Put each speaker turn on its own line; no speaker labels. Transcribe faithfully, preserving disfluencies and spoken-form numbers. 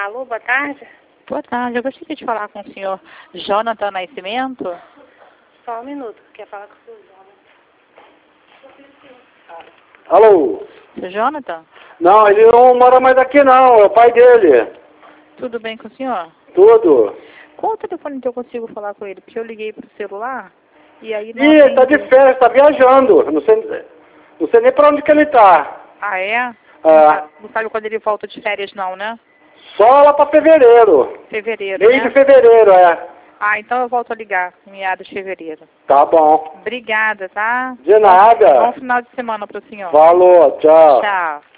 Alô, boa tarde.
Boa tarde, eu gostaria de falar com o senhor Jonathan Nascimento.
Só um minuto, quer falar com o senhor Jonathan?
Alô?
Seu Jonathan?
Não, ele não mora mais aqui não, é o pai dele.
Tudo bem com o senhor?
Tudo.
Qual o telefone que eu consigo falar com ele? Porque eu liguei pro celular e aí não
Ih, ele tá de
atendeu.
férias, tá viajando. Não sei, não sei nem pra onde que ele tá.
Ah, é?
Ah.
Não, sabe, não sabe quando ele volta de férias não, né?
Só lá pra fevereiro.
Fevereiro,
Meio
né?
de fevereiro, é.
Ah, então eu volto a ligar em meados de fevereiro.
Tá bom.
Obrigada, tá?
De nada.
Bom final de semana pro senhor.
Falou, tchau.
Tchau.